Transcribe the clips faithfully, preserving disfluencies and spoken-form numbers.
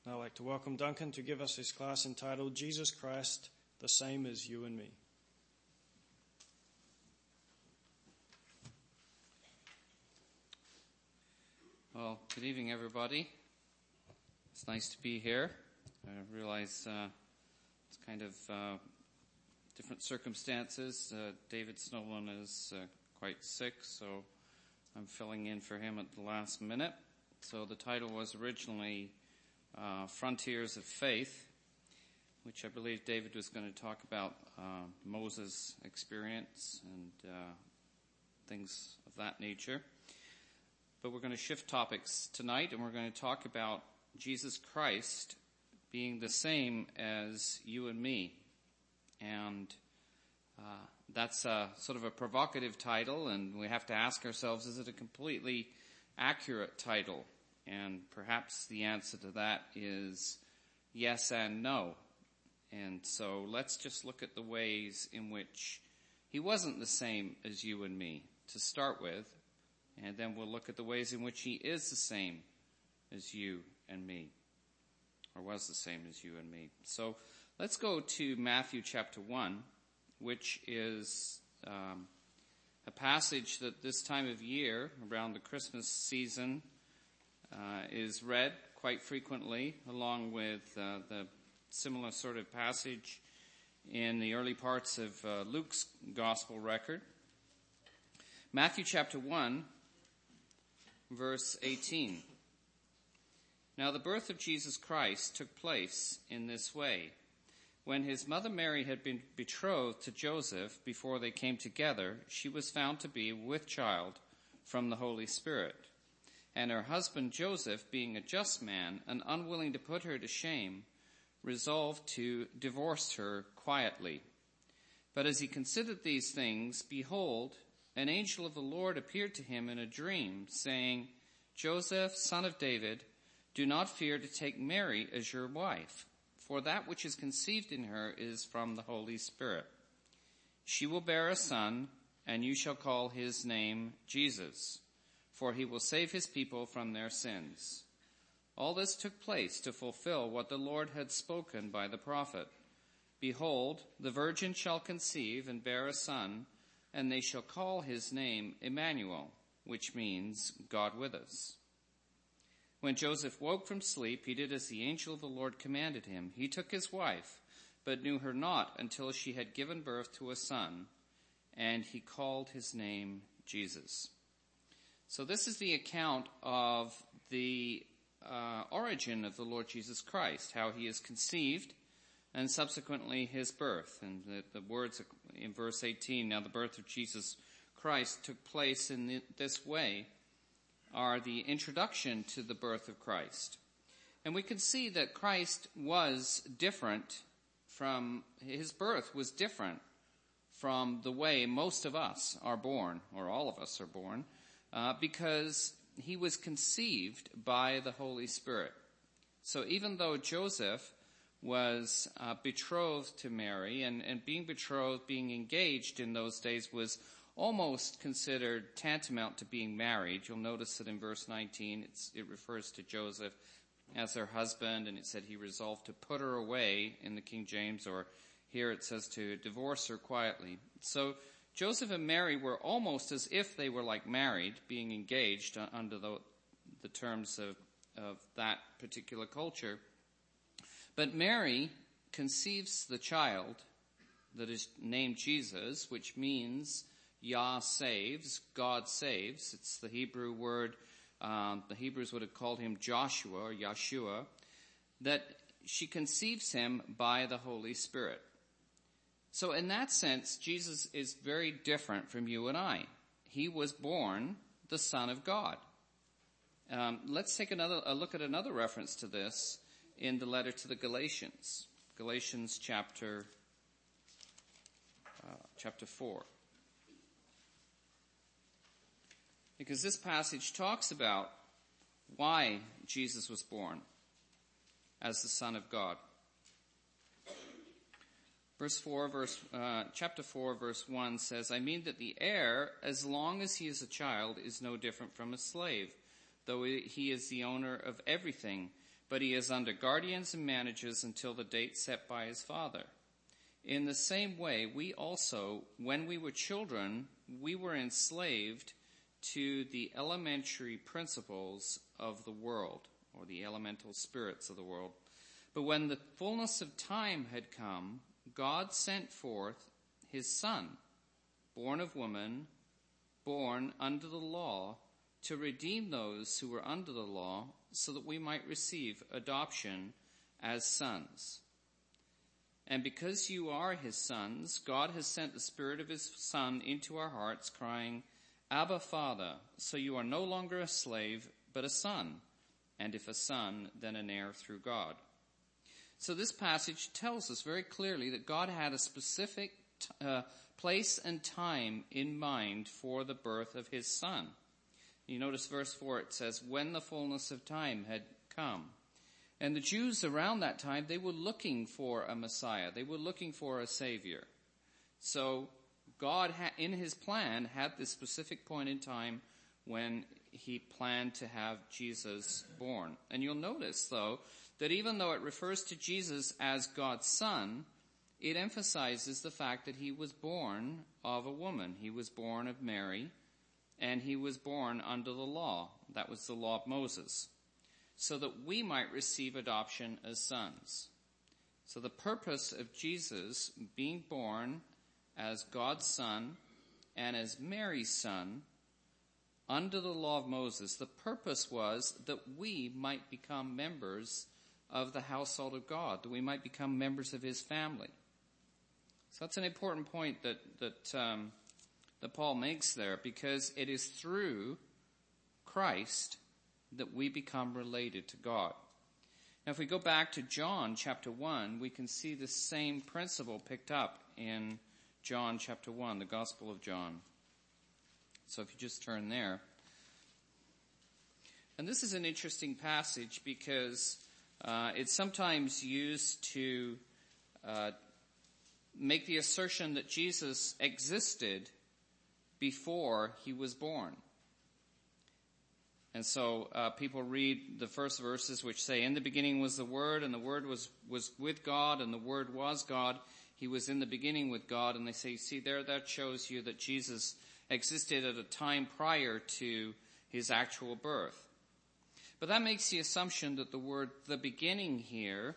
I'd like to welcome Duncan to give us his class entitled Jesus Christ, the Same as You and Me. Well, good evening, everybody. It's nice to be here. I realize uh, it's kind of uh, different circumstances. Uh, David Snowland is uh, quite sick, so I'm filling in for him at the last minute. So the title was originally uh, Frontiers of Faith, which I believe David was going to talk about uh, Moses' experience and uh, things of that nature. But we're going to shift topics tonight, and we're going to talk about Jesus Christ being the same as you and me. And uh, that's a, sort of a provocative title, and we have to ask ourselves, is it a completely accurate title? And perhaps the answer to that is yes and no. And so let's just look at the ways in which he wasn't the same as you and me to start with. And then we'll look at the ways in which he is the same as you and me, or was the same as you and me. So let's go to Matthew chapter one, which is um, a passage that this time of year, around the Christmas season, uh, is read quite frequently, along with uh, the similar sort of passage in the early parts of uh, Luke's gospel record. Matthew chapter one, verse eighteen. Now the birth of Jesus Christ took place in this way. When his mother Mary had been betrothed to Joseph before they came together, she was found to be with child from the Holy Spirit. And her husband Joseph, being a just man and unwilling to put her to shame, resolved to divorce her quietly. But as he considered these things, behold, an angel of the Lord appeared to him in a dream, saying, Joseph, son of David, do not fear to take Mary as your wife, for that which is conceived in her is from the Holy Spirit. She will bear a son, and you shall call his name Jesus, for he will save his people from their sins. All this took place to fulfill what the Lord had spoken by the prophet. Behold, the virgin shall conceive and bear a son, and they shall call his name Emmanuel, which means God with us. When Joseph woke from sleep, he did as the angel of the Lord commanded him. He took his wife, but knew her not until she had given birth to a son, and he called his name Jesus. So this is the account of the uh, origin of the Lord Jesus Christ, how he is conceived, and subsequently his birth. And the, the words in verse eighteen, now the birth of Jesus Christ took place in the, this way, are the introduction to the birth of Christ. And we can see that Christ was different from, his birth was different from the way most of us are born, or all of us are born, uh, because he was conceived by the Holy Spirit. So even though Joseph was uh, betrothed to Mary, and, and being betrothed, being engaged in those days was almost considered tantamount to being married. You'll notice that in verse nineteen, it's, it refers to Joseph as her husband, and it said he resolved to put her away in the King James, or here it says to divorce her quietly. So Joseph and Mary were almost as if they were like married, being engaged under the, the terms of, of that particular culture. But Mary conceives the child that is named Jesus, which means Yah saves, God saves. It's the Hebrew word, um, the Hebrews would have called him Joshua or Yeshua, that she conceives him by the Holy Spirit. So in that sense, Jesus is very different from you and I. He was born the Son of God. Um, let's take another a look at another reference to this in the letter to the Galatians, Galatians chapter uh, chapter four. Because this passage talks about why Jesus was born as the Son of God. Verse four, verse, uh, chapter four, verse one says, I mean that the heir, as long as he is a child, is no different from a slave, though he is the owner of everything. but he is under guardians and managers until the date set by his Father. In the same way, we also, when we were children, we were enslaved to the elementary principles of the world, or the elemental spirits of the world. But when the fullness of time had come, God sent forth his Son, born of woman, born under the law, to redeem those who were under the law, so that we might receive adoption as sons. And because you are his sons, God has sent the Spirit of his Son into our hearts, crying, Abba, Father. So you are no longer a slave, but a son, and if a son, then an heir through God. So this passage tells us very clearly that God had a specific uh, place and time in mind for the birth of his Son. You notice verse four, it says, when the fullness of time had come. And the Jews around that time, they were looking for a Messiah. They were looking for a Savior. So God, ha- in his plan, had this specific point in time when he planned to have Jesus born. And you'll notice, though, that even though it refers to Jesus as God's Son, it emphasizes the fact that he was born of a woman. He was born of Mary, and he was born under the law. That was the law of Moses, so that we might receive adoption as sons. So the purpose of Jesus being born as God's Son and as Mary's Son under the law of Moses, the purpose was that we might become members of the household of God, that we might become members of his family. So that's an important point that that um, that Paul makes there, because it is through Christ that we become related to God. Now, if we go back to John chapter one, we can see the same principle picked up in John chapter one, the Gospel of John. So if you just turn there. And this is an interesting passage because uh, it's sometimes used to uh, make the assertion that Jesus existed before he was born. And so uh, people read the first verses which say, in the beginning was the Word, and the Word was, was with God, and the Word was God. He was in the beginning with God. And they say, see there, that shows you that Jesus existed at a time prior to his actual birth. But that makes the assumption that the word the beginning here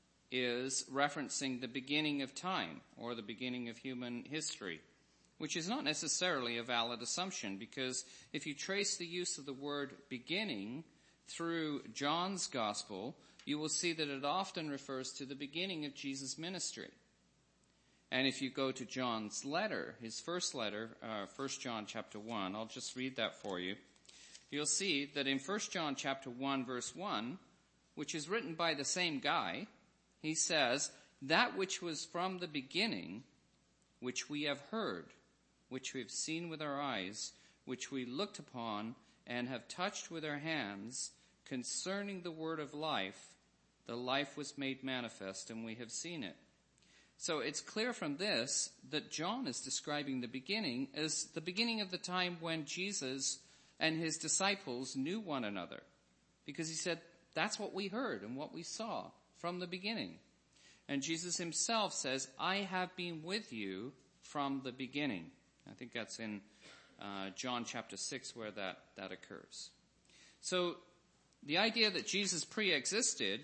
is referencing the beginning of time, or the beginning of human history, which is not necessarily a valid assumption, because if you trace the use of the word beginning through John's gospel, you will see that it often refers to the beginning of Jesus' ministry. And if you go to John's letter, his first letter, uh, First John chapter one, I'll just read that for you. You'll see that in First John chapter one, verse one, which is written by the same guy, he says, that which was from the beginning, which we have heard, which we have seen with our eyes, which we looked upon and have touched with our hands, concerning the word of life, the life was made manifest, and we have seen it. So it's clear from this that John is describing the beginning as the beginning of the time when Jesus and his disciples knew one another. Because he said, that's what we heard and what we saw from the beginning. And Jesus himself says, I have been with you from the beginning. I think that's in uh, John chapter six where that, that occurs. So the idea that Jesus pre-existed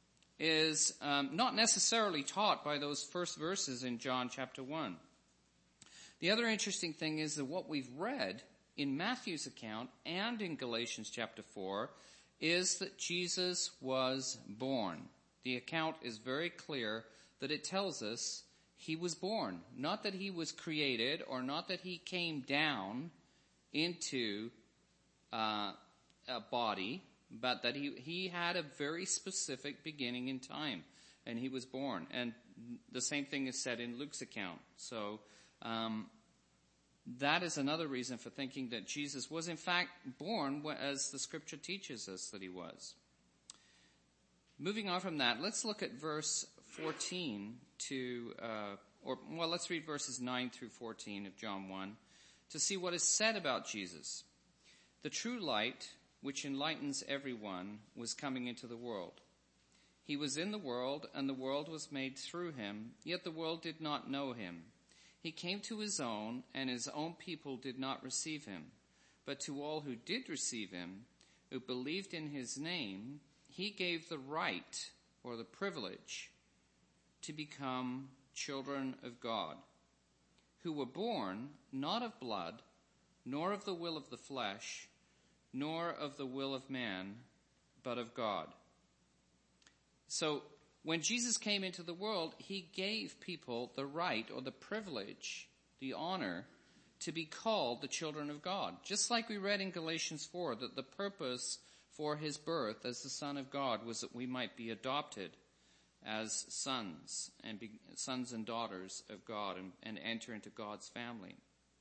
is um, not necessarily taught by those first verses in John chapter one. The other interesting thing is that what we've read in Matthew's account and in Galatians chapter four is that Jesus was born. The account is very clear that it tells us he was born, not that he was created or not that he came down into uh, a body, but that he, he had a very specific beginning in time, and he was born. And the same thing is said in Luke's account. So um, that is another reason for thinking that Jesus was in fact born as the scripture teaches us that he was. Moving on from that, let's look at verse fourteen to, uh, or well, let's read verses nine through fourteen of John one to see what is said about Jesus. The true light, which enlightens everyone, was coming into the world. He was in the world, and the world was made through him, yet the world did not know him. He came to his own, and his own people did not receive him. But to all who did receive him, who believed in his name, he gave the right, or the privilege, to become children of God, who were born not of blood, nor of the will of the flesh, nor of the will of man, but of God. So when Jesus came into the world, he gave people the right or the privilege, the honor, to be called the children of God. Just like we read in Galatians four, that the purpose for his birth as the Son of God was that we might be adopted as sons and be, sons and daughters of God and, and enter into God's family.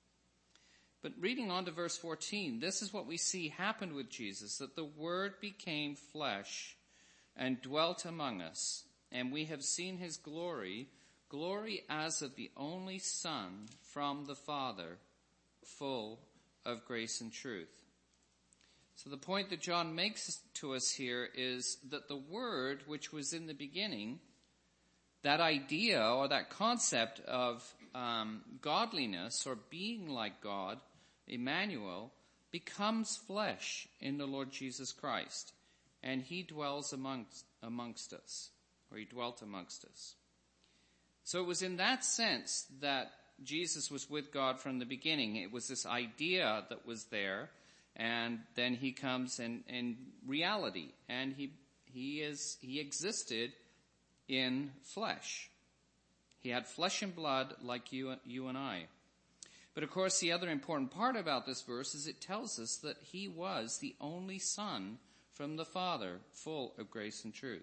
But reading on to verse fourteen, this is what we see happened with Jesus, that the Word became flesh and dwelt among us, and we have seen his glory, glory as of the only Son from the Father, full of grace and truth. So the point that John makes to us here is that the Word, which was in the beginning, that idea or that concept of um, godliness or being like God, Emmanuel, becomes flesh in the Lord Jesus Christ. And he dwells amongst, amongst us, or he dwelt amongst us. So it was in that sense that Jesus was with God from the beginning. It was this idea that was there, and then he comes in, in reality, and he he is he existed in flesh. He had flesh and blood like you you and I. But of course, the other important part about this verse is it tells us that he was the only Son from the Father, full of grace and truth.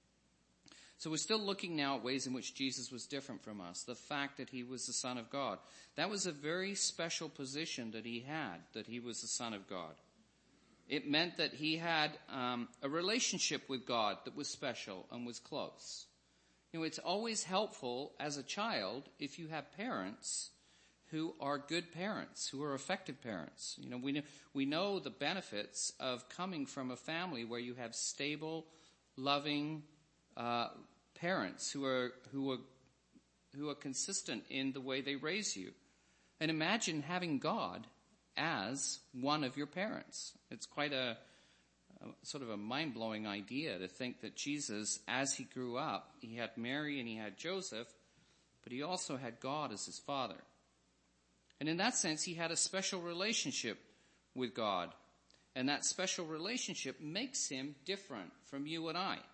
So we're still looking now at ways in which Jesus was different from us. The fact that he was the Son of God. That was a very special position that he had, that he was the Son of God. It meant that he had um, a relationship with God that was special and was close. You know, it's always helpful as a child if you have parents who are good parents, who are effective parents. You know, we know, we know the benefits of coming from a family where you have stable, loving uh, parents who are who are who are consistent in the way they raise you. And imagine having God as one of your parents. It's quite a, a sort of a mind-blowing idea to think that Jesus, as he grew up, he had Mary and he had Joseph, but he also had God as his father. And in that sense, he had a special relationship with God. And that special relationship makes him different from you and I.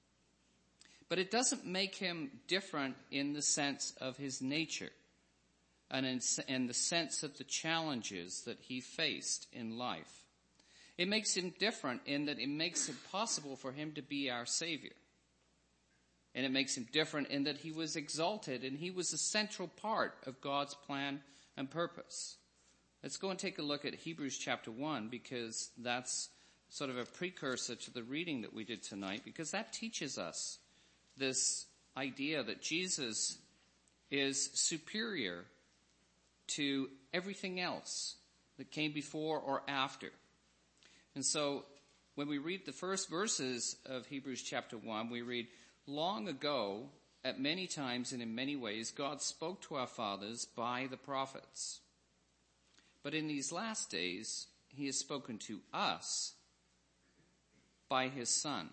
But it doesn't make him different in the sense of his nature and in, in the sense of the challenges that he faced in life. It makes him different in that it makes it possible for him to be our Savior. And it makes him different in that he was exalted and he was a central part of God's plan and purpose. Let's go and take a look at Hebrews chapter one, because that's sort of a precursor to the reading that we did tonight, because that teaches us this idea that Jesus is superior to everything else that came before or after. And so when we read the first verses of Hebrews chapter one, we read, "Long ago, at many times and in many ways, God spoke to our fathers by the prophets. But in these last days, he has spoken to us by his Son."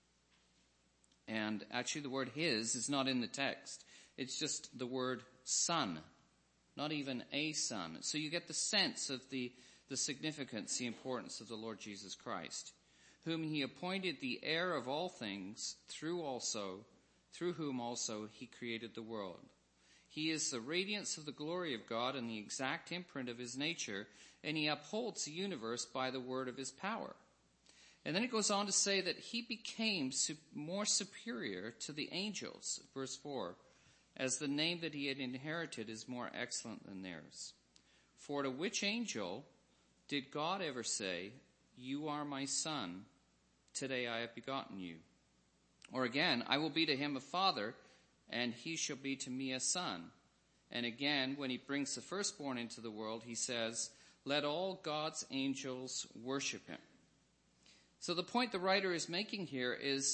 And actually the word his is not in the text. It's just the word son, not even a son. So you get the sense of the, the significance, the importance of the Lord Jesus Christ, whom he appointed the heir of all things, through also through whom also he created the world. He is the radiance of the glory of God and the exact imprint of his nature, and he upholds the universe by the word of his power. And then it goes on to say that he became more superior to the angels, verse four, as the name that he had inherited is more excellent than theirs. For to which angel did God ever say, "You are my son, today I have begotten you"? Or again, "I will be to him a father, and he shall be to me a son." And again, when he brings the firstborn into the world, he says, "Let all God's angels worship him." So the point the writer is making here is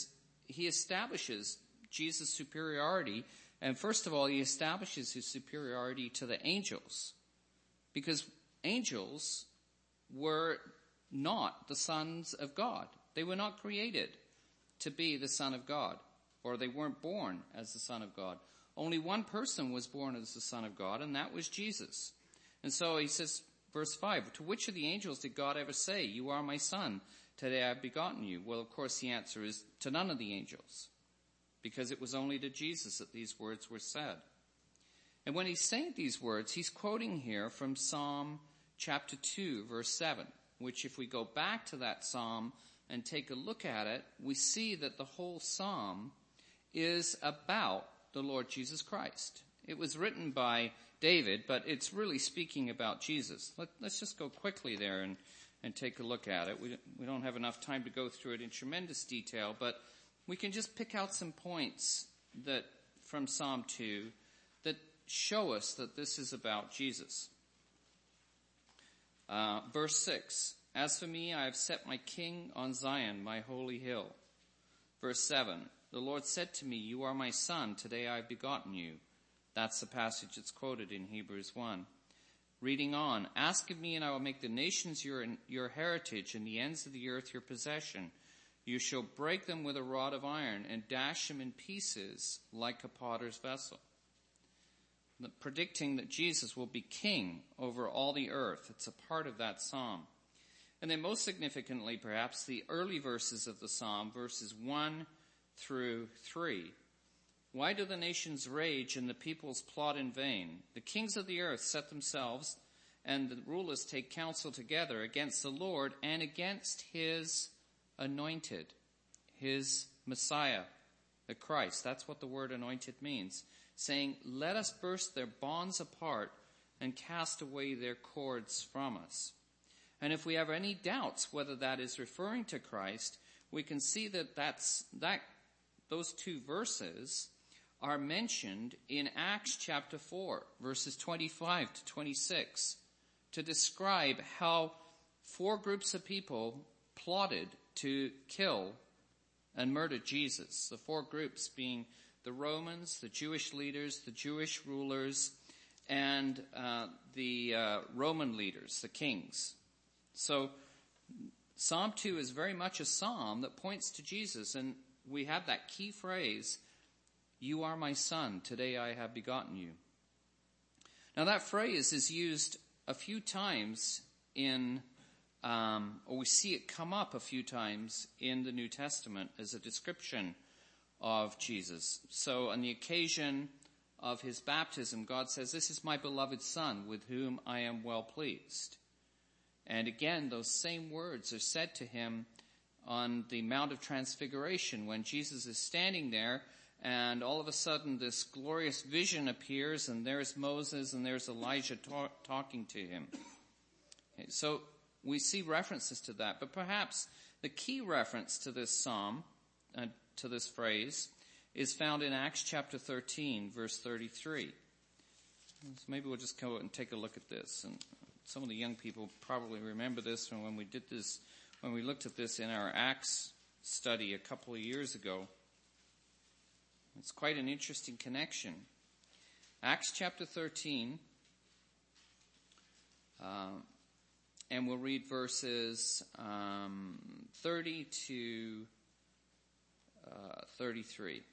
he establishes Jesus' superiority. And first of all, he establishes his superiority to the angels, because angels were not the sons of God. They were not created to be the Son of God, or they weren't born as the Son of God. Only one person was born as the Son of God, and that was Jesus. And so he says, verse five, to which of the angels did God ever say, you are my son, today I have begotten you? Well, of course, the answer is to none of the angels, because it was only to Jesus that these words were said. And when he's saying these words, he's quoting here from Psalm chapter two, verse seven, which if we go back to that psalm and take a look at it, we see that the whole psalm is about the Lord Jesus Christ. It was written by David, but it's really speaking about Jesus. Let, let's just go quickly there and, and take a look at it. We, we don't have enough time to go through it in tremendous detail, but we can just pick out some points that from Psalm two that show us that this is about Jesus. Uh, verse six, as for me, I have set my king on Zion, my holy hill. Verse seven, the Lord said to me, you are my son, today I have begotten you. That's the passage that's quoted in Hebrews one. Reading on, ask of me and I will make the nations your, your heritage and the ends of the earth your possession. You shall break them with a rod of iron and dash them in pieces like a potter's vessel. Predicting that Jesus will be king over all the earth. It's a part of that psalm. And then most significantly, perhaps, the early verses of the psalm, verses one through three. Why do the nations rage and the peoples plot in vain? The kings of the earth set themselves, and the rulers take counsel together against the Lord and against his anointed, his Messiah, the Christ. That's what the word anointed means. Saying, let us burst their bonds apart and cast away their cords from us. And if we have any doubts whether that is referring to Christ, we can see that that's, that those two verses are mentioned in Acts chapter four, verses twenty-five to twenty-six, to describe how four groups of people plotted to kill and murder Jesus. The four groups being the Romans, the Jewish leaders, the Jewish rulers, and uh, the uh, Roman leaders, the kings. So Psalm two is very much a psalm that points to Jesus, and we have that key phrase, you are my son, today I have begotten you. Now that phrase is used a few times in, um, or we see it come up a few times in the New Testament as a description of Jesus. So on the occasion of his baptism, God says, this is my beloved son with whom I am well pleased. And again, those same words are said to him on the Mount of Transfiguration when Jesus is standing there and all of a sudden this glorious vision appears and there's Moses and there's Elijah ta- talking to him. Okay, so we see references to that, but perhaps the key reference to this psalm, uh, to this phrase, is found in Acts chapter thirteen, verse thirty-three. So maybe we'll just go and take a look at this. And some of the young people probably remember this from when we did this, when we looked at this in our Acts study a couple of years ago. It's quite an interesting connection. Acts chapter thirteen, uh, and we'll read verses um, thirty to uh, thirty-three.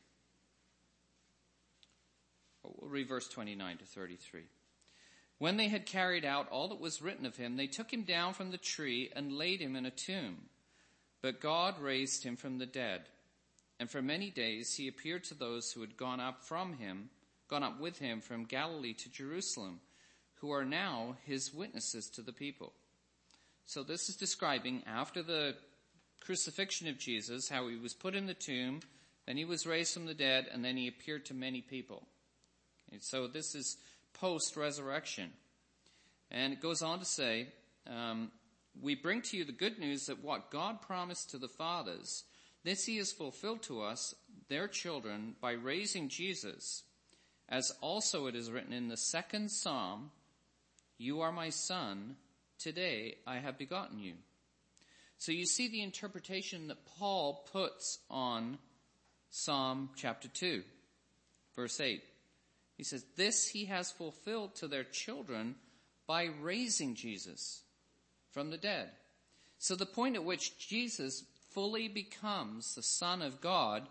We'll read verse twenty-nine to thirty-three. When they had carried out all that was written of him, they took him down from the tree and laid him in a tomb. But God raised him from the dead. And for many days he appeared to those who had gone up from him, gone up with him from Galilee to Jerusalem, who are now his witnesses to the people. So this is describing after the crucifixion of Jesus, how he was put in the tomb, then he was raised from the dead, and then he appeared to many people. Okay, so this is post-resurrection. And it goes on to say, um, we bring to you the good news that what God promised to the fathers, this he has fulfilled to us, their children, by raising Jesus, as also it is written in the second psalm, you are my son, today I have begotten you. So you see the interpretation that Paul puts on Psalm chapter two, verse eight. He says, "This he has fulfilled to their children by raising Jesus from the dead." So the point at which Jesus fully becomes the Son of God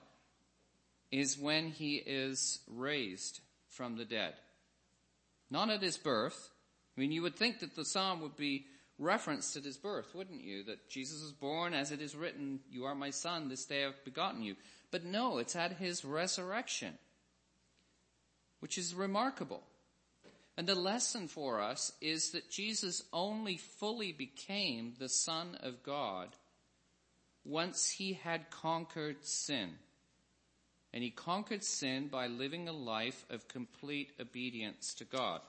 is when he is raised from the dead. Not at his birth. I mean, you would think that the psalm would be referenced at his birth, wouldn't you? That Jesus was born as it is written, "You are my son, this day I have begotten you." But no, it's at his resurrection, which is remarkable. And the lesson for us is that Jesus only fully became the Son of God once he had conquered sin. And he conquered sin by living a life of complete obedience to God.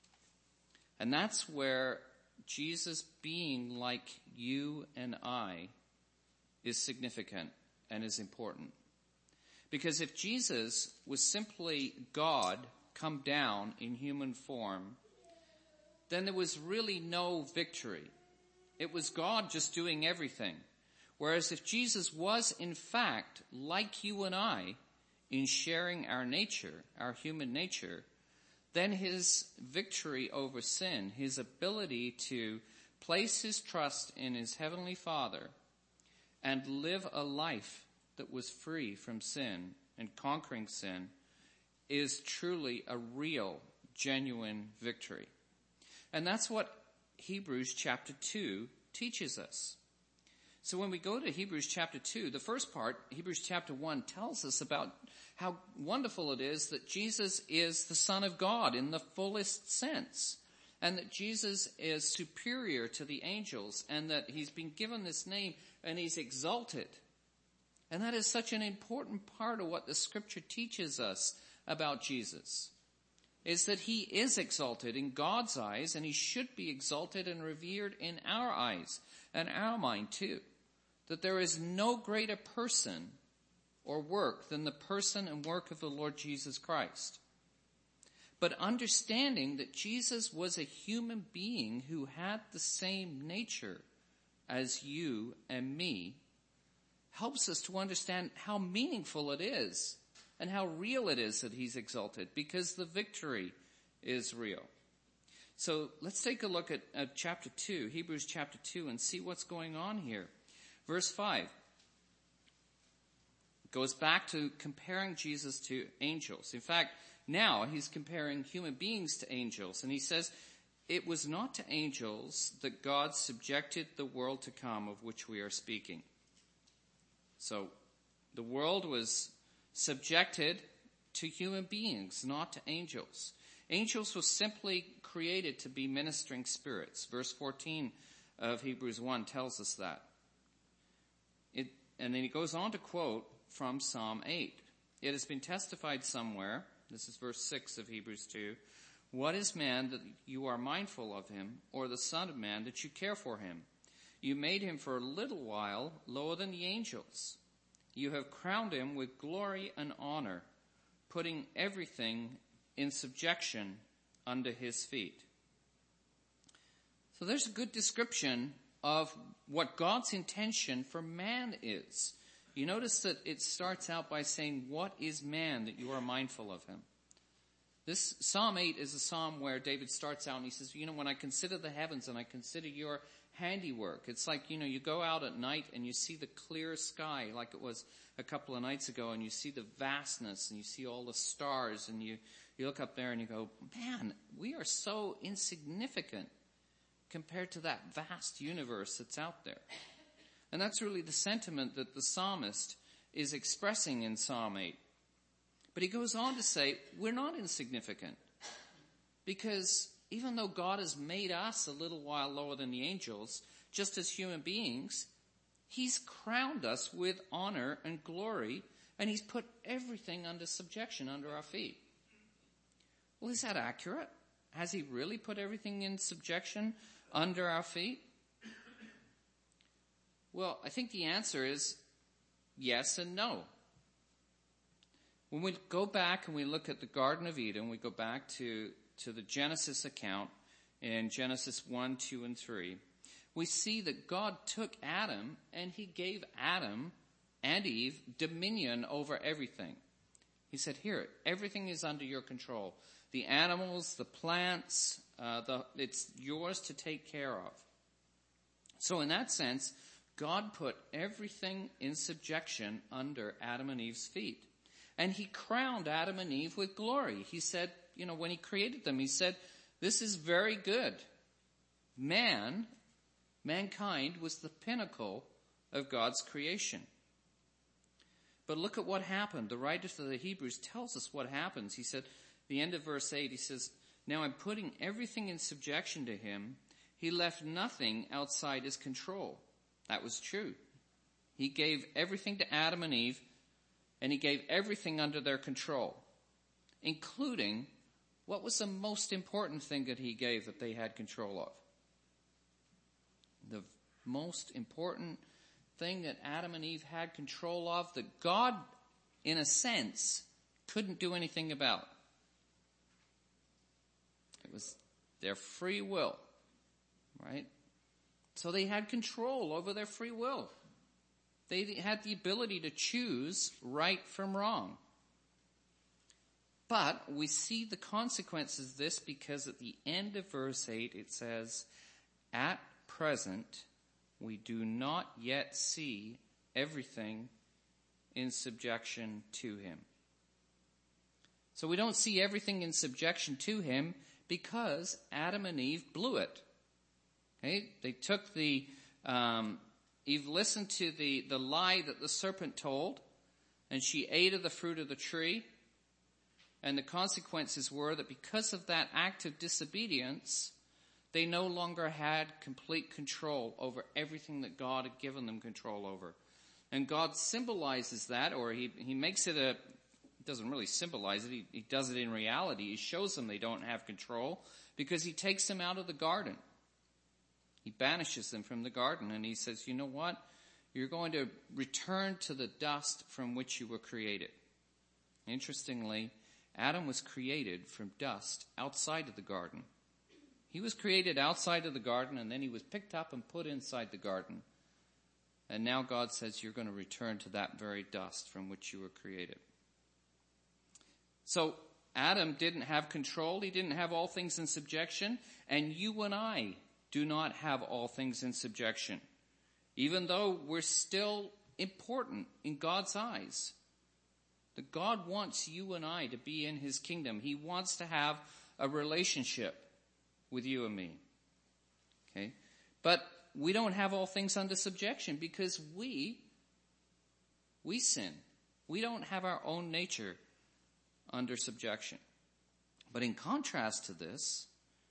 And that's where Jesus being like you and I is significant and is important. Because if Jesus was simply God come down in human form, then there was really no victory. It was God just doing everything. Whereas if Jesus was in fact like you and I in sharing our nature, our human nature, then his victory over sin, his ability to place his trust in his heavenly Father and live a life that was free from sin and conquering sin, is truly a real, genuine victory. And that's what Hebrews chapter two teaches us. So when we go to Hebrews chapter two, the first part, Hebrews chapter one, tells us about how wonderful it is that Jesus is the Son of God in the fullest sense, and that Jesus is superior to the angels, and that he's been given this name and he's exalted. And that is such an important part of what the scripture teaches us about Jesus, is that he is exalted in God's eyes, and he should be exalted and revered in our eyes and our mind too. That there is no greater person or work than the person and work of the Lord Jesus Christ. But understanding that Jesus was a human being who had the same nature as you and me helps us to understand how meaningful it is and how real it is that he's exalted, because the victory is real. So let's take a look at, at chapter two, Hebrews chapter two, and see what's going on here. Verse five goes back to comparing Jesus to angels. In fact, now he's comparing human beings to angels. And he says, "It was not to angels that God subjected the world to come of which we are speaking." So the world was subjected to human beings, not to angels. Angels were simply created to be ministering spirits. Verse fourteen of Hebrews one tells us that. It, and then he goes on to quote from Psalm eight. "It has been testified somewhere," this is verse six of Hebrews two, "What is man that you are mindful of him, or the son of man that you care for him? You made him for a little while lower than the angels. You have crowned him with glory and honor, putting everything in subjection under his feet." So there's a good description of what God's intention for man is. You notice that it starts out by saying, "What is man that you are mindful of him?" This Psalm eight is a psalm where David starts out and he says, you know, when I consider the heavens and I consider your handiwork, it's like, you know, you go out at night and you see the clear sky like it was a couple of nights ago, and you see the vastness and you see all the stars, and you, you look up there and you go, man, we are so insignificant compared to that vast universe that's out there. And that's really the sentiment that the psalmist is expressing in Psalm eight. But he goes on to say, we're not insignificant, because even though God has made us a little while lower than the angels, just as human beings, he's crowned us with honor and glory, and he's put everything under subjection under our feet. Well, is that accurate? Has he really put everything in subjection under our feet? Well, I think the answer is yes and no. When we go back and we look at the Garden of Eden, we go back to, to the Genesis account in Genesis one, two, and three, we see that God took Adam and he gave Adam and Eve dominion over everything. He said, here, everything is under your control. The animals, the plants, uh, the, it's yours to take care of. So in that sense, God put everything in subjection under Adam and Eve's feet. And he crowned Adam and Eve with glory. He said, you know, when he created them, he said, this is very good. Man, mankind was the pinnacle of God's creation. But look at what happened. The writer to the Hebrews tells us what happens. He said, the end of verse eight, he says, now I'm putting everything in subjection to him. He left nothing outside his control. That was true. He gave everything to Adam and Eve, and he gave everything under their control, including what was the most important thing that he gave that they had control of. The most important thing that Adam and Eve had control of, that God, in a sense, couldn't do anything about. It was their free will, right? So they had control over their free will. They had the ability to choose right from wrong. But we see the consequences of this because at the end of verse eight it says, at present we do not yet see everything in subjection to him. So we don't see everything in subjection to him because Adam and Eve blew it. Okay? They took the, um, Eve listened to the, the lie that the serpent told, and she ate of the fruit of the tree. And the consequences were that because of that act of disobedience, they no longer had complete control over everything that God had given them control over. And God symbolizes that, or he, he makes it a, doesn't really symbolize it, he, he does it in reality. He shows them they don't have control because he takes them out of the garden. He banishes them from the garden and he says, you know what? You're going to return to the dust from which you were created. Interestingly, Adam was created from dust outside of the garden. He was created outside of the garden and then he was picked up and put inside the garden. And now God says you're going to return to that very dust from which you were created. So Adam didn't have control. He didn't have all things in subjection. And you and I do not have all things in subjection, even though we're still important in God's eyes. That God wants you and I to be in his kingdom. He wants to have a relationship with you and me. Okay? But we don't have all things under subjection because we, we sin. We don't have our own nature under subjection. But in contrast to this,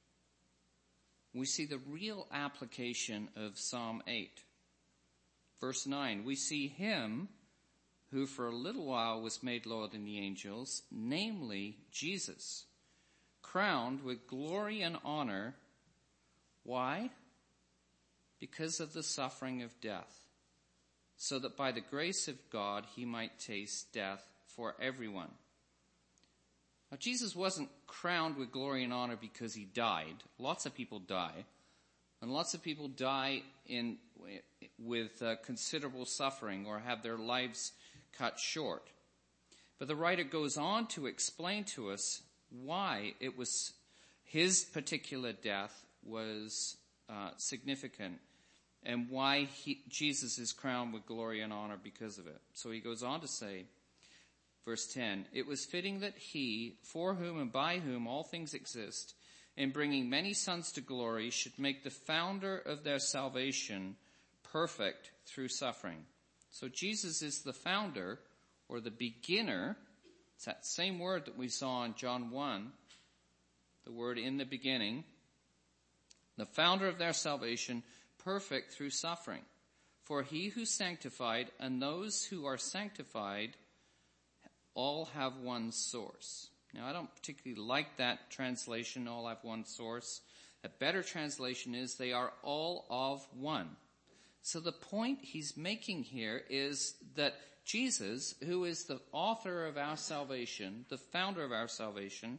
we see the real application of Psalm eight. Verse nine, we see him who for a little while was made lower than the angels, namely Jesus, crowned with glory and honor. Why? Because of the suffering of death, so that by the grace of God he might taste death for everyone. Now, Jesus wasn't crowned with glory and honor because he died. Lots of people die, and lots of people die in with uh, considerable suffering or have their lives cut short. But the writer goes on to explain to us why it was his particular death was uh, significant and why he, Jesus is crowned with glory and honor because of it. So he goes on to say, verse ten, it was fitting that he, for whom and by whom all things exist, in bringing many sons to glory, should make the founder of their salvation perfect through suffering. So Jesus is the founder, or the beginner. It's that same word that we saw in John one, the word in the beginning. The founder of their salvation, perfect through suffering. For he who sanctified and those who are sanctified all have one source. Now, I don't particularly like that translation, all have one source. A better translation is they are all of one. So the point he's making here is that Jesus, who is the author of our salvation, the founder of our salvation,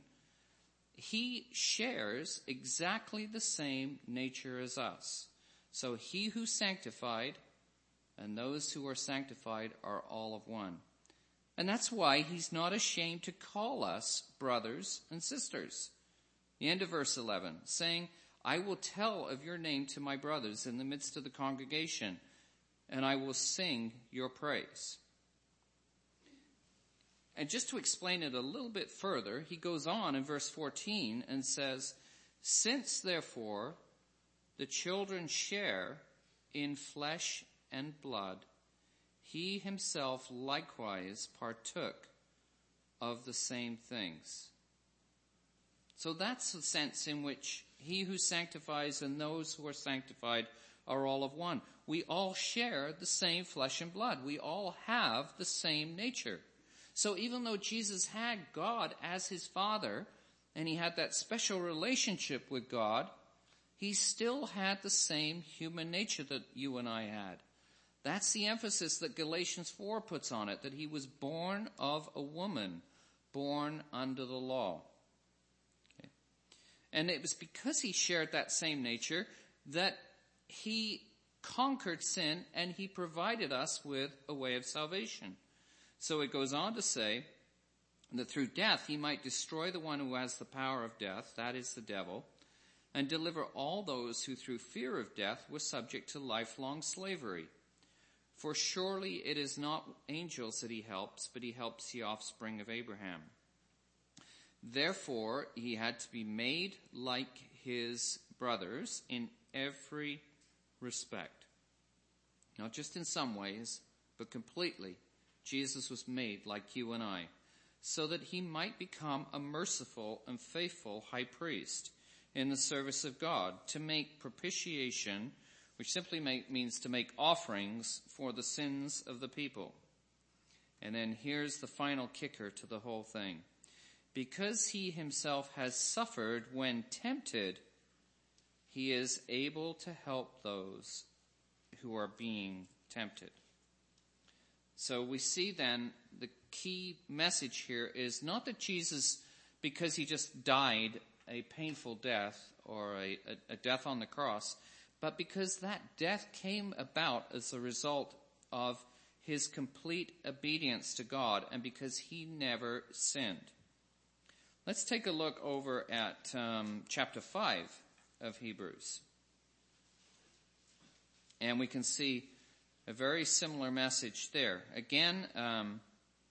he shares exactly the same nature as us. So he who sanctified and those who are sanctified are all of one. And that's why he's not ashamed to call us brothers and sisters. The end of verse eleven, saying, I will tell of your name to my brothers in the midst of the congregation, and I will sing your praise. And just to explain it a little bit further, he goes on in verse fourteen and says, since therefore the children share in flesh and blood, he himself likewise partook of the same things. So that's the sense in which he who sanctifies and those who are sanctified are all of one. We all share the same flesh and blood. We all have the same nature. So even though Jesus had God as his Father, and he had that special relationship with God, he still had the same human nature that you and I had. That's the emphasis that Galatians four puts on it, that he was born of a woman, born under the law. Okay. And it was because he shared that same nature that he conquered sin and he provided us with a way of salvation. So it goes on to say that through death he might destroy the one who has the power of death, that is the devil, and deliver all those who through fear of death were subject to lifelong slavery. For surely it is not angels that he helps, but he helps the offspring of Abraham. Therefore he had to be made like his brothers in every respect. Not just in some ways, but completely. Jesus was made like you and I, so that he might become a merciful and faithful high priest in the service of God, to make propitiation, which simply make, means to make offerings for the sins of the people. And then here's the final kicker to the whole thing. Because he himself has suffered when tempted, he is able to help those who are being tempted. So we see then the key message here is not that Jesus, because he just died a painful death or a, a, a death on the cross, but because that death came about as a result of his complete obedience to God and because he never sinned. Let's take a look over at um, chapter five of Hebrews. And we can see a very similar message there. Again, um,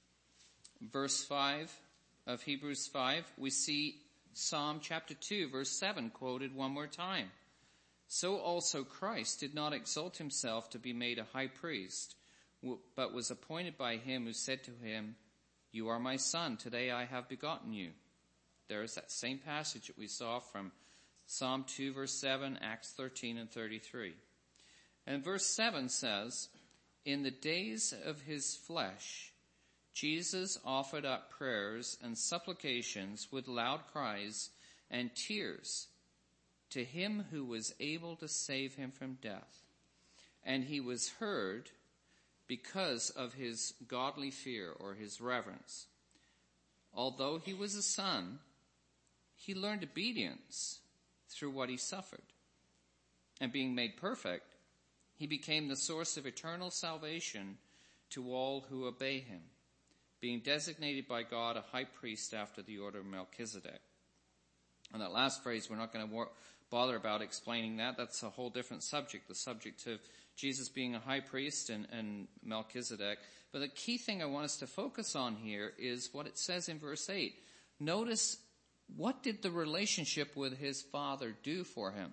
verse five of Hebrews five, we see Psalm chapter two, verse seven quoted one more time. So also Christ did not exalt himself to be made a high priest, but was appointed by him who said to him, you are my son, today I have begotten you. There is that same passage that we saw from Psalm two, verse seven, Acts thirteen and thirty-three. And verse seven says, in the days of his flesh, Jesus offered up prayers and supplications with loud cries and tears to him who was able to save him from death. And he was heard because of his godly fear or his reverence. Although he was a son, he learned obedience through what he suffered. And being made perfect, he became the source of eternal salvation to all who obey him, being designated by God a high priest after the order of Melchizedek. And that last phrase, we're not going to bother about explaining that. That's a whole different subject, the subject of Jesus being a high priest and, and Melchizedek. But the key thing I want us to focus on here is what it says in verse eight. Notice, what did the relationship with his Father do for him?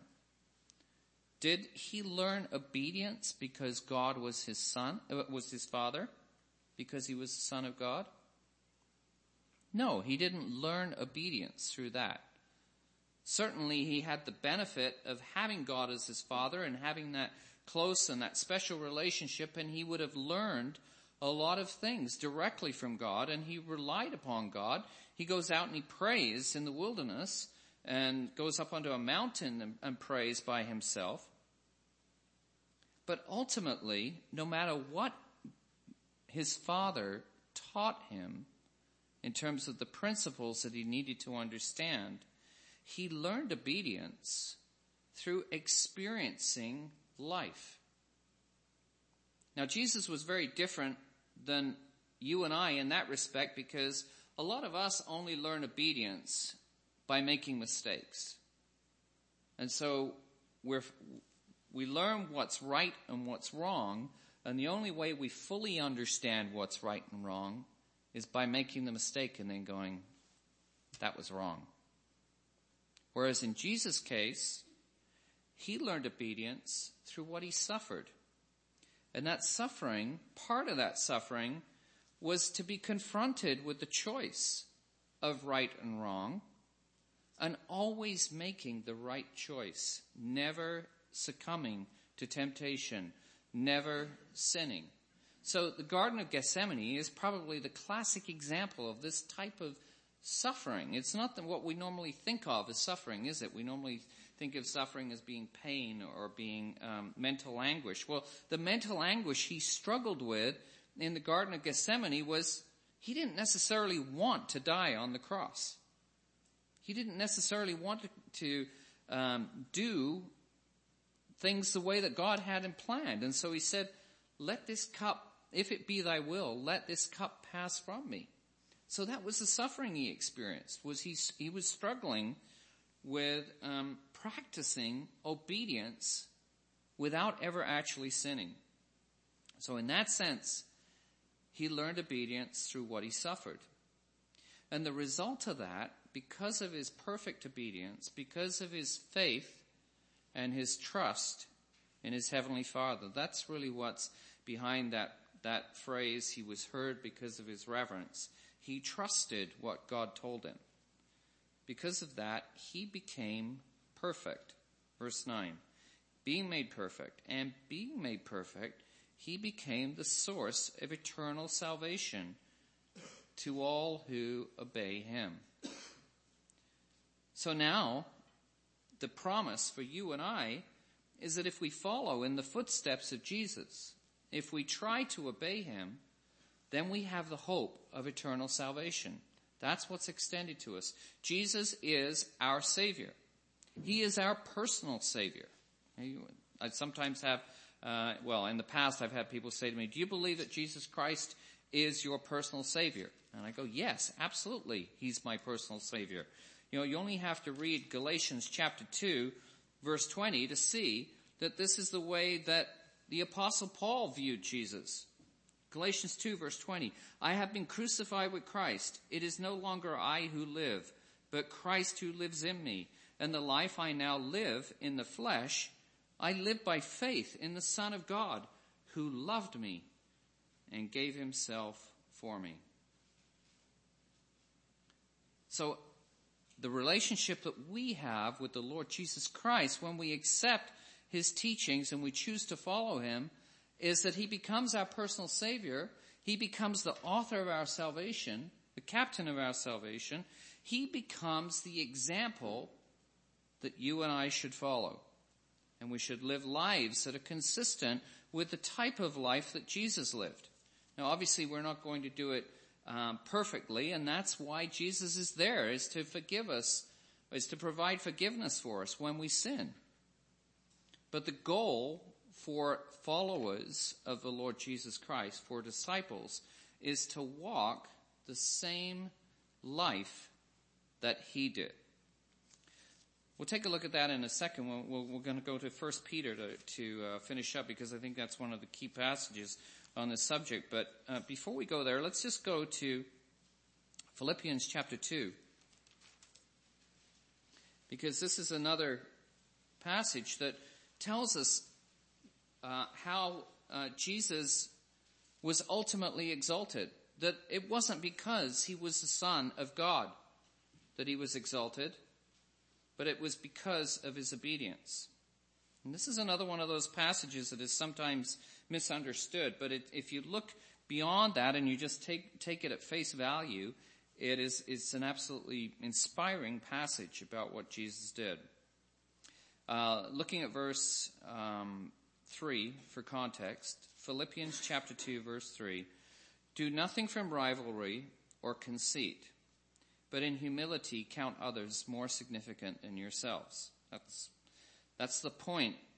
Did he learn obedience because God was his son, uh, was his father? Because he was the Son of God? No, he didn't learn obedience through that. Certainly he had the benefit of having God as his father and having that close and that special relationship, and he would have learned a lot of things directly from God, and he relied upon God. He goes out and he prays in the wilderness and goes up onto a mountain and, and prays by himself. But ultimately, no matter what his father taught him in terms of the principles that he needed to understand, he learned obedience through experiencing life. Now, Jesus was very different than you and I in that respect, because a lot of us only learn obedience by making mistakes. And so we're, we learn what's right and what's wrong, and the only way we fully understand what's right and wrong is by making the mistake and then going, that was wrong. Whereas in Jesus' case, he learned obedience through what he suffered. And that suffering, part of that suffering, was to be confronted with the choice of right and wrong, and always making the right choice, never succumbing to temptation, never sinning. So the Garden of Gethsemane is probably the classic example of this type of suffering. It's not what we normally think of as suffering, is it? We normally think of suffering as being pain or being um, mental anguish. Well, the mental anguish he struggled with in the Garden of Gethsemane was he didn't necessarily want to die on the cross. He didn't necessarily want to, to um, do things the way that God had him planned. And so he said, let this cup, if it be thy will, let this cup pass from me. So that was the suffering he experienced, was he, he was struggling with um, practicing obedience without ever actually sinning. So in that sense, he learned obedience through what he suffered. And the result of that, because of his perfect obedience, because of his faith and his trust in his Heavenly Father, that's really what's behind that, that phrase, he was heard because of his reverence. He trusted what God told him. Because of that, he became perfect. Verse nine, being made perfect, and being made perfect, he became the source of eternal salvation to all who obey him. So now, the promise for you and I is that if we follow in the footsteps of Jesus, if we try to obey him, then we have the hope of eternal salvation. That's what's extended to us. Jesus is our Savior. He is our personal Savior. I sometimes have, uh, well, in the past I've had people say to me, do you believe that Jesus Christ is your personal Savior? And I go, yes, absolutely, he's my personal Savior. You know, you only have to read Galatians chapter two, verse twenty to see that this is the way that the Apostle Paul viewed Jesus. Galatians two, verse twenty, I have been crucified with Christ. It is no longer I who live, but Christ who lives in me. And the life I now live in the flesh, I live by faith in the Son of God, who loved me and gave himself for me. So the relationship that we have with the Lord Jesus Christ when we accept his teachings and we choose to follow him is that he becomes our personal Savior. He becomes the author of our salvation, the captain of our salvation. He becomes the example that you and I should follow. And we should live lives that are consistent with the type of life that Jesus lived. Now, obviously, we're not going to do it um, perfectly, and that's why Jesus is there, is to forgive us, is to provide forgiveness for us when we sin. But the goal for followers of the Lord Jesus Christ, for disciples, is to walk the same life that he did. We'll take a look at that in a second. We're, we're, we're going to go to First Peter to, to uh, finish up, because I think that's one of the key passages on this subject. But uh, before we go there, let's just go to Philippians chapter two, because this is another passage that tells us uh, how uh, Jesus was ultimately exalted. That it wasn't because he was the Son of God that he was exalted, but it was because of his obedience. And this is another one of those passages that is sometimes misunderstood, but it, if you look beyond that and you just take take it at face value, it is it's an absolutely inspiring passage about what Jesus did. Uh, looking at verse um, three for context, Philippians chapter two, verse three, do nothing from rivalry or conceit, but in humility count others more significant than yourselves. That's, that's the point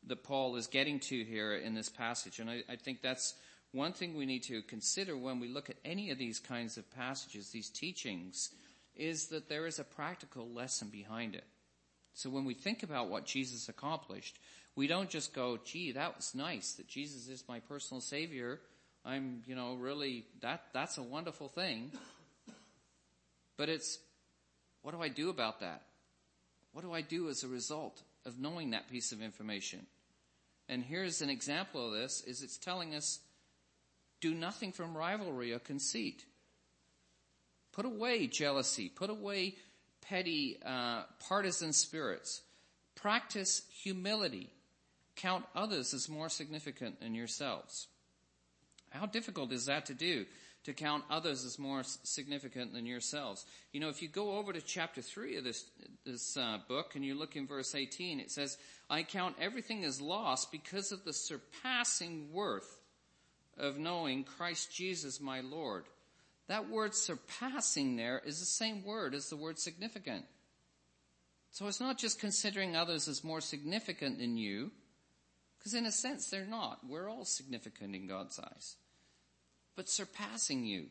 that Paul is getting to here in this passage. And I, I think that's one thing we need to consider when we look at any of these kinds of passages, these teachings, is that there is a practical lesson behind it. So when we think about what Jesus accomplished, we don't just go, gee, that was nice, that Jesus is my personal Savior. I'm, you know, really, that that's a wonderful thing. But it's, what do I do about that? What do I do as a result of knowing that piece of information? And here's an example of this, is it's telling us, do nothing from rivalry or conceit. Put away jealousy. Put away petty uh, partisan spirits. Practice humility. Count others as more significant than yourselves. How difficult is that to do? To count others as more significant than yourselves. You know, if you go over to chapter three of this this uh, book and you look in verse eighteen, it says, I count everything as lost because of the surpassing worth of knowing Christ Jesus my Lord. That word surpassing there is the same word as the word significant. So it's not just considering others as more significant than you, because in a sense they're not. We're all significant in God's eyes. But surpassing you.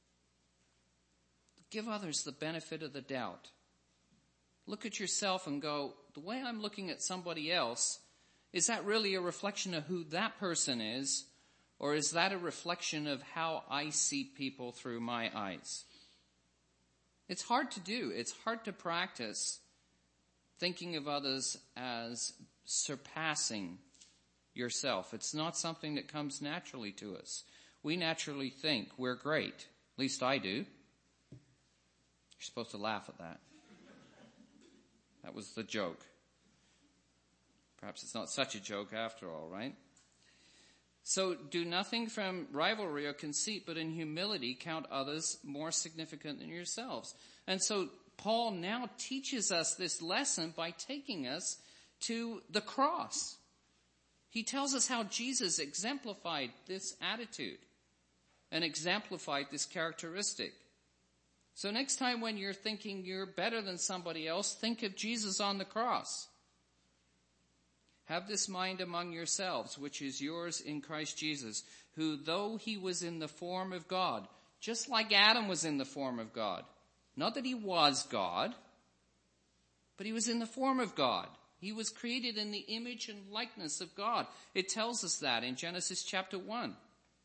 Give others the benefit of the doubt. Look at yourself and go, the way I'm looking at somebody else, is that really a reflection of who that person is? Or is that a reflection of how I see people through my eyes? It's hard to do. It's hard to practice thinking of others as surpassing yourself. It's not something that comes naturally to us. We naturally think we're great. At least I do. You're supposed to laugh at that. That was the joke. Perhaps it's not such a joke after all, right? So do nothing from rivalry or conceit, but in humility count others more significant than yourselves. And so Paul now teaches us this lesson by taking us to the cross. He tells us how Jesus exemplified this attitude and exemplified this characteristic. So next time when you're thinking you're better than somebody else, think of Jesus on the cross. Have this mind among yourselves, which is yours in Christ Jesus, who though he was in the form of God, just like Adam was in the form of God, not that he was God, but he was in the form of God. He was created in the image and likeness of God. It tells us that in Genesis chapter one.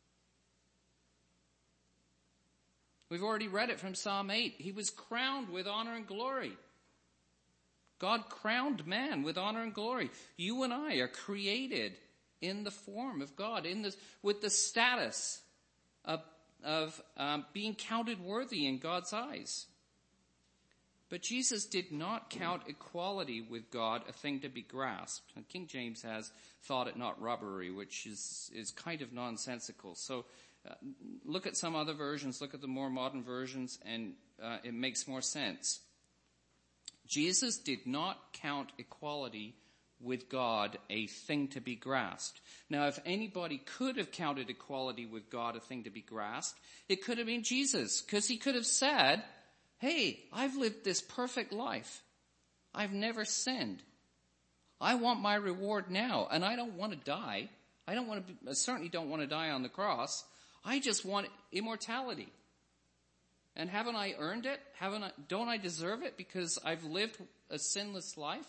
We've already read it from Psalm eight. He was crowned with honor and glory. God crowned man with honor and glory. You and I are created in the form of God, in the, with the status of, of um, being counted worthy in God's eyes. But Jesus did not count equality with God a thing to be grasped. And King James has thought it not robbery, which is, is kind of nonsensical. So uh, look at some other versions, look at the more modern versions, and uh, it makes more sense. Jesus did not count equality with God a thing to be grasped. Now, if anybody could have counted equality with God a thing to be grasped, it could have been Jesus, because he could have said, hey, I've lived this perfect life. I've never sinned. I want my reward now, and I don't want to die. I don't want to be, I certainly don't want to die on the cross. I just want immortality. And haven't I earned it? Haven't I, don't I deserve it because I've lived a sinless life?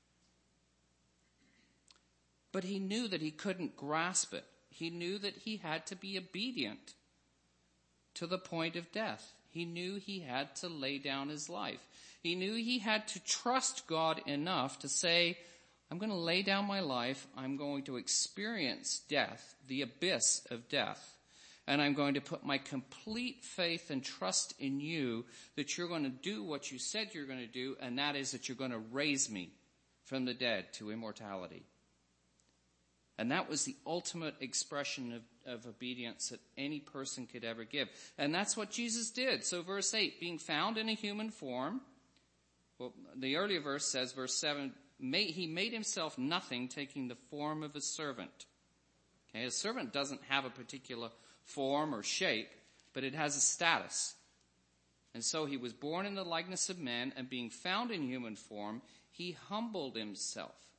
But he knew that he couldn't grasp it. He knew that he had to be obedient to the point of death. He knew he had to lay down his life. He knew he had to trust God enough to say, I'm going to lay down my life. I'm going to experience death, the abyss of death. And I'm going to put my complete faith and trust in you that you're going to do what you said you're going to do, and that is that you're going to raise me from the dead to immortality. And that was the ultimate expression of, of obedience that any person could ever give. And that's what Jesus did. So verse eight, being found in a human form, well, the earlier verse says, verse seven, he made himself nothing, taking the form of a servant. Okay, a servant doesn't have a particular form or shape, but it has a status. And so he was born in the likeness of men, and being found in human form, he humbled himself.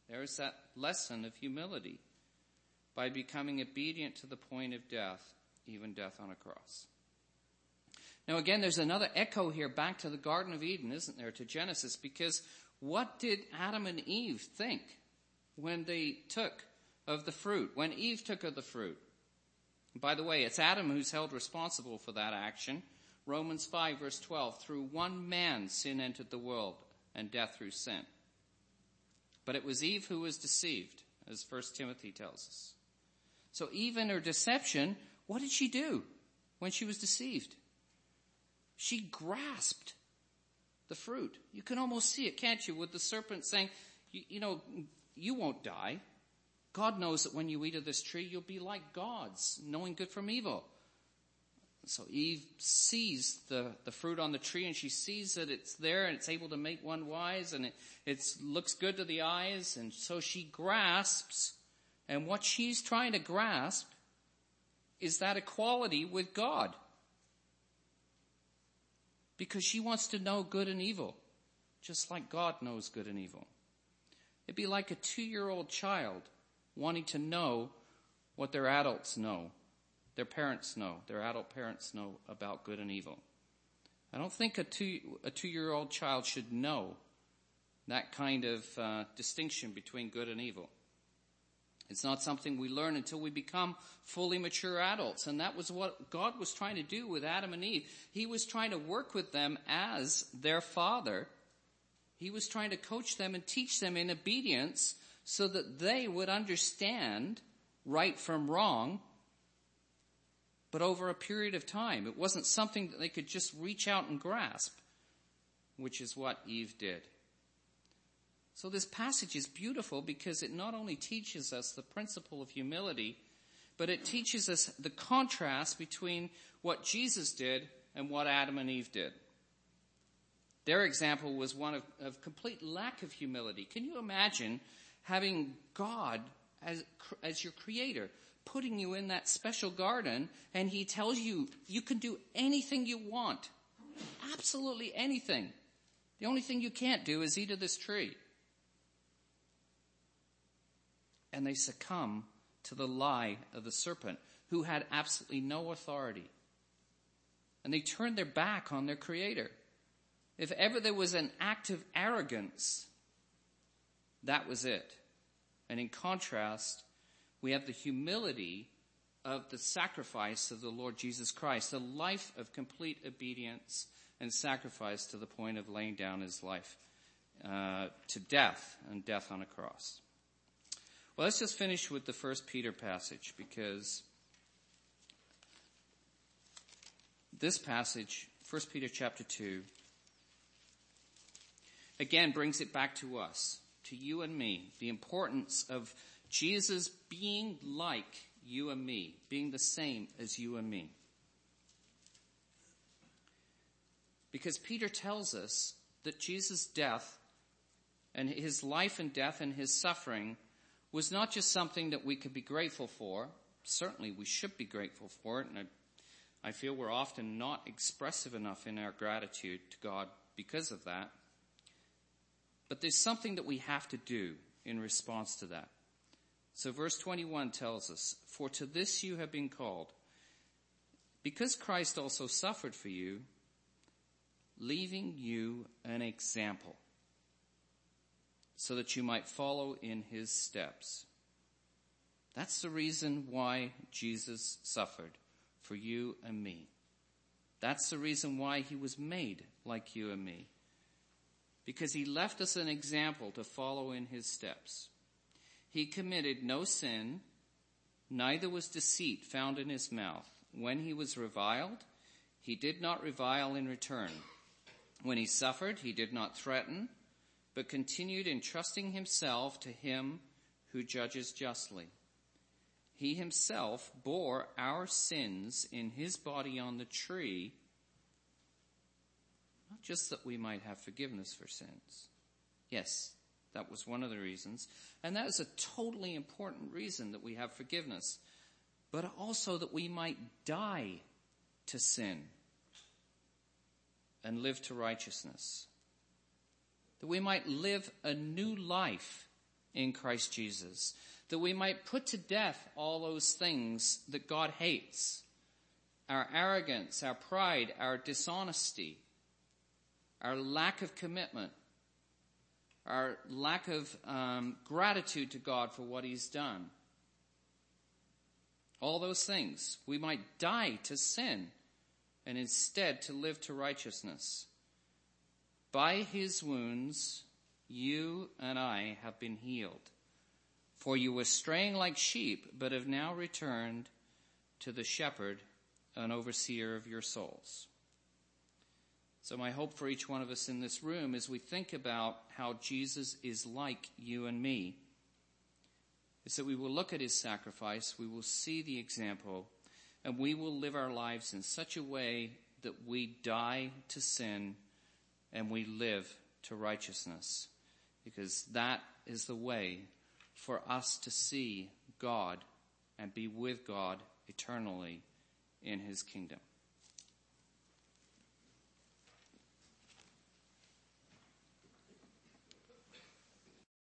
There is that lesson of humility by becoming obedient to the point of death, even death on a cross. Now again, there's another echo here back to the Garden of Eden, isn't there, to Genesis, because what did Adam and Eve think when they took of the fruit, when Eve took of the fruit? By the way, it's Adam who's held responsible for that action. Romans five verse twelve, through one man sin entered the world, and death through sin. But it was Eve who was deceived, as First Timothy tells us. So Eve in her deception, what did she do when she was deceived? She grasped the fruit. You can almost see it, can't you, with the serpent saying, you, you know, you won't die. God knows that when you eat of this tree, you'll be like gods, knowing good from evil. So Eve sees the, the fruit on the tree, and she sees that it's there and it's able to make one wise, and it it's, looks good to the eyes, and so she grasps, and what she's trying to grasp is that equality with God. Because she wants to know good and evil, just like God knows good and evil. It'd be like a two-year-old child wanting to know what their adults know, their parents know, their adult parents know about good and evil. I don't think a two, a two-year-old child should know that kind of uh, distinction between good and evil. It's not something we learn until we become fully mature adults. And that was what God was trying to do with Adam and Eve. He was trying to work with them as their father. He was trying to coach them and teach them in obedience so that they would understand right from wrong, but over a period of time. It wasn't something that they could just reach out and grasp, which is what Eve did. So this passage is beautiful because it not only teaches us the principle of humility, but it teaches us the contrast between what Jesus did and what Adam and Eve did. Their example was one of, of complete lack of humility. Can you imagine having God as, as your creator, putting you in that special garden, and he tells you you can do anything you want, absolutely anything. The only thing you can't do is eat of this tree. And they succumb to the lie of the serpent, who had absolutely no authority. And they turned their back on their creator. If ever there was an act of arrogance, that was it. And in contrast, we have the humility of the sacrifice of the Lord Jesus Christ, the life of complete obedience and sacrifice to the point of laying down his life uh, to death, and death on a cross. Well, let's just finish with the First Peter passage, because this passage, First Peter chapter two, again brings it back to us, to you and me, the importance of Jesus being like you and me, being the same as you and me. Because Peter tells us that Jesus' death and his life and death and his suffering was not just something that we could be grateful for. Certainly we should be grateful for it, and I, I feel we're often not expressive enough in our gratitude to God because of that. But there's something that we have to do in response to that. So verse twenty-one tells us, "For to this you have been called, because Christ also suffered for you, leaving you an example, so that you might follow in his steps." That's the reason why Jesus suffered for you and me. That's the reason why he was made like you and me. Because he left us an example to follow in his steps. He committed no sin, neither was deceit found in his mouth. When he was reviled, he did not revile in return. When he suffered, he did not threaten, but continued entrusting himself to him who judges justly. He himself bore our sins in his body on the tree, not just that we might have forgiveness for sins. Yes, that was one of the reasons. And that is a totally important reason that we have forgiveness. But also that we might die to sin and live to righteousness. That we might live a new life in Christ Jesus, that we might put to death all those things that God hates, our arrogance, our pride, our dishonesty, our lack of commitment, our lack of um, gratitude to God for what he's done. All those things. We might die to sin and instead to live to righteousness. By his wounds, you and I have been healed. For you were straying like sheep, but have now returned to the shepherd, an overseer of your souls. So my hope for each one of us in this room as we think about how Jesus is like you and me is that we will look at his sacrifice, we will see the example, and we will live our lives in such a way that we die to sin and we live to righteousness, because that is the way for us to see God and be with God eternally in his kingdom.